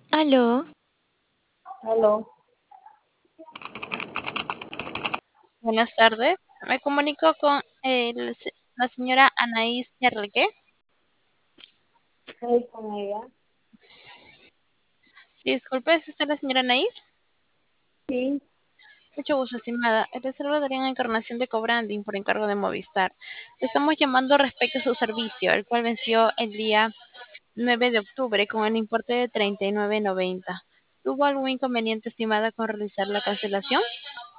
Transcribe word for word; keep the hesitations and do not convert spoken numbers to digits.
Aló, Aló, Buenas tardes. Me comunico con el se- la señora Anaís Enrique. estoy con ella. Disculpe, ¿es usted la señora Anaís? Sí, Mucho gusto, estimada. El salvadoreña en Encarnación de Cobranding por encargo de Movistar. Le estamos llamando respecto a su servicio, el cual venció el día nueve de octubre con el importe de treinta y nueve noventa. ¿Tuvo algún inconveniente, estimada, con realizar la cancelación?